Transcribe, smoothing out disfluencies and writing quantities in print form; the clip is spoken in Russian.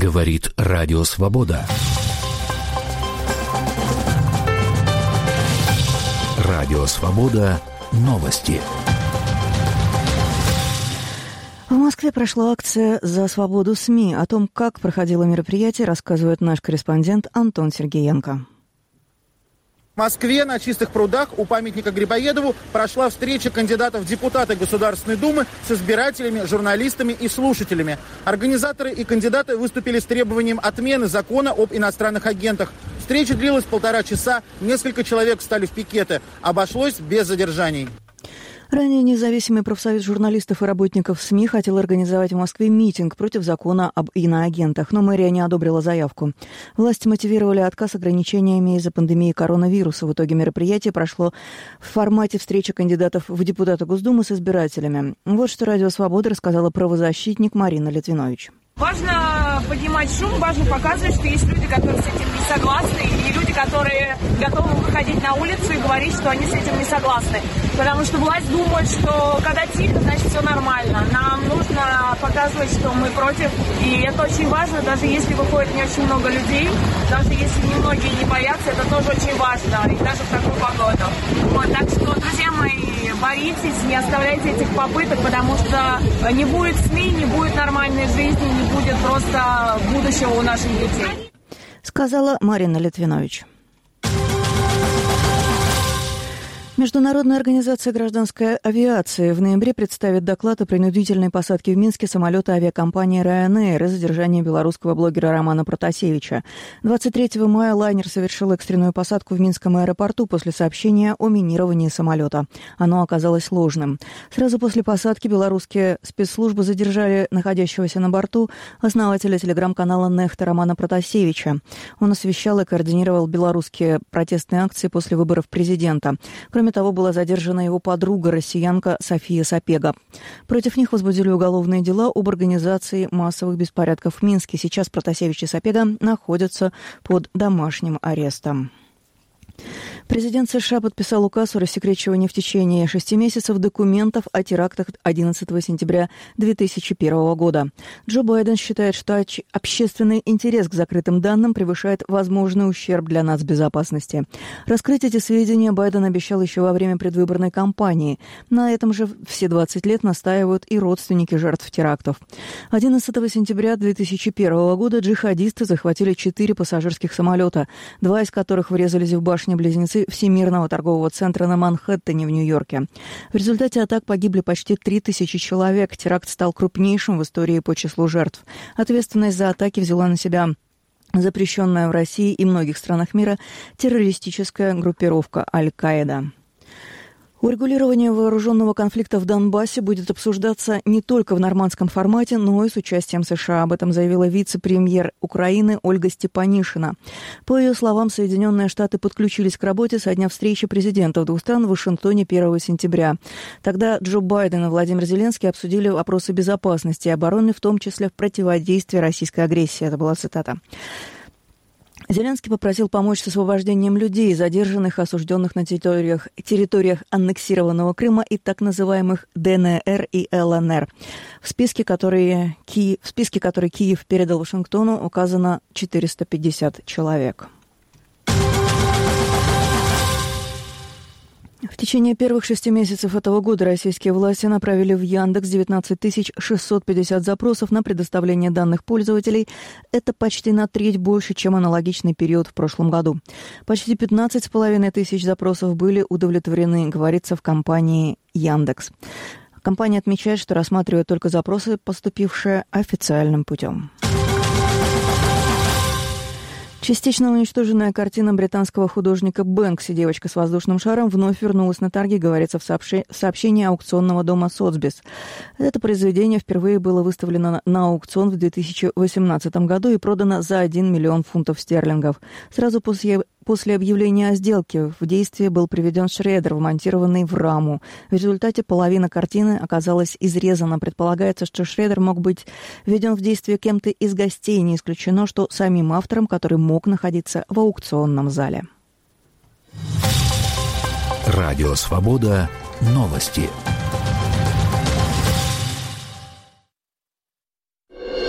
Говорит Радио Свобода. Радио Свобода. Новости. В Москве прошла акция «За свободу СМИ». О том, как проходило мероприятие, рассказывает наш корреспондент Антон Сергеенко. В Москве на Чистых прудах у памятника Грибоедову прошла встреча кандидатов в депутаты Государственной Думы с избирателями, журналистами и слушателями. Организаторы и кандидаты выступили с требованием отмены закона об иностранных агентах. Встреча длилась 1,5 часа, несколько человек встали в пикеты. Обошлось без задержаний. Ранее независимый профсоюз журналистов и работников СМИ хотел организовать в Москве митинг против закона об иноагентах, но мэрия не одобрила заявку. Власти мотивировали отказ ограничениями из-за пандемии коронавируса. В итоге мероприятие прошло в формате встречи кандидатов в депутаты Госдумы с избирателями. Вот что Радио Свобода рассказала правозащитник Марина Литвинович. Важно поднимать шум, важно показывать, что есть люди, которые с этим не согласны, и люди, которые готовы выходить на улицу и говорить, что они с этим не согласны. Потому что власть думает, что когда тихо, значит все нормально. Нам нужно показывать, что мы против, и это очень важно, даже если выходит не очень много людей, даже если немногие не боятся, это тоже очень важно, и даже в такую погоду. Вот, так что, друзья мои, боритесь, не оставляйте этих попыток, потому что не будет СМИ, не будет нормальной жизни, не будет просто будущего у наших детей. Сказала Марина Литвинович. Международная организация гражданской авиации в ноябре представит доклад о принудительной посадке в Минске самолета авиакомпании Ryanair и задержании белорусского блогера Романа Протасевича. 23 мая лайнер совершил экстренную посадку в Минском аэропорту после сообщения о минировании самолета. Оно оказалось ложным. Сразу после посадки белорусские спецслужбы задержали находящегося на борту основателя телеграм-канала «Нехта» Романа Протасевича. Он освещал и координировал белорусские протестные акции после выборов президента. Кроме того, была задержана его подруга, россиянка София Сапега. Против них возбудили уголовные дела об организации массовых беспорядков в Минске. Сейчас Протасевич и Сапега находятся под домашним арестом. Президент США подписал указ о рассекречивании в течение 6 месяцев документов о терактах 11 сентября 2001 года. Джо Байден считает, что общественный интерес к закрытым данным превышает возможный ущерб для нацбезопасности. Раскрыть эти сведения Байден обещал еще во время предвыборной кампании. На этом же все 20 лет настаивают и родственники жертв терактов. 11 сентября 2001 года джихадисты захватили 4 пассажирских самолета, 2 из которых врезались в башни-близнецы Всемирного торгового центра на Манхэттене в Нью-Йорке. В результате атак погибли почти 3000 человек. Теракт стал крупнейшим в истории по числу жертв. Ответственность за атаки взяла на себя запрещенная в России и многих странах мира террористическая группировка Аль-Каида. Урегулирование вооруженного конфликта в Донбассе будет обсуждаться не только в нормандском формате, но и с участием США. Об этом заявила вице-премьер Украины Ольга Степанишина. По ее словам, Соединенные Штаты подключились к работе со дня встречи президентов двух стран в Вашингтоне 1 сентября. Тогда Джо Байден и Владимир Зеленский обсудили вопросы безопасности и обороны, в том числе в противодействии российской агрессии. Это была цитата. Зеленский попросил помочь с освобождением людей, задержанных и осужденных на территориях аннексированного Крыма и так называемых ДНР и ЛНР. В списке, который Киев передал Вашингтону, указано 450 человек. В течение первых 6 месяцев этого года российские власти направили в Яндекс 19 650 запросов на предоставление данных пользователей. Это почти на треть больше, чем аналогичный период в прошлом году. Почти 15 500 запросов были удовлетворены, говорится в компании Яндекс. Компания отмечает, что рассматривает только запросы, поступившие официальным путем. Частично уничтоженная картина британского художника Бэнкси «Девочка с воздушным шаром» вновь вернулась на торги, говорится в сообщении аукционного дома Сотбис. Это произведение впервые было выставлено на аукцион в 2018 году и продано за 1 миллион фунтов стерлингов. Сразу после объявления о сделке в действие был приведен шредер, вмонтированный в раму. В результате половина картины оказалась изрезана. Предполагается, что шредер мог быть введен в действие кем-то из гостей. Не исключено, что самим автором, который мог находиться в аукционном зале. Радио Свобода. Новости.